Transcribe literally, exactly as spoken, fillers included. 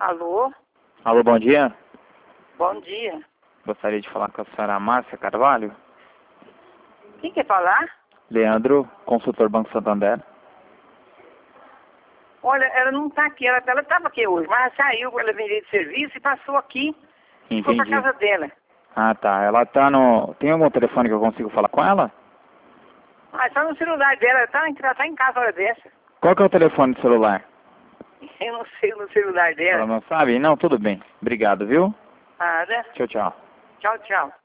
Alô? Alô, bom dia. Bom dia. Gostaria de falar com a senhora Márcia Carvalho. Quem quer falar? Leandro, consultor Banco Santander. Olha, ela não está aqui, ela estava aqui hoje, mas ela saiu, ela veio de serviço e passou aqui e foi para Entendi. casa dela. Ah, tá. Ela tá no... Tem algum telefone que eu consigo falar com ela? Ah, está no celular dela, ela está ela tá em casa hora dessa. Qual que é o telefone do celular? Eu não sei no celular Ela dela. não sabe? Não, tudo bem. Obrigado, viu? Nada. Tchau, tchau. Tchau, tchau.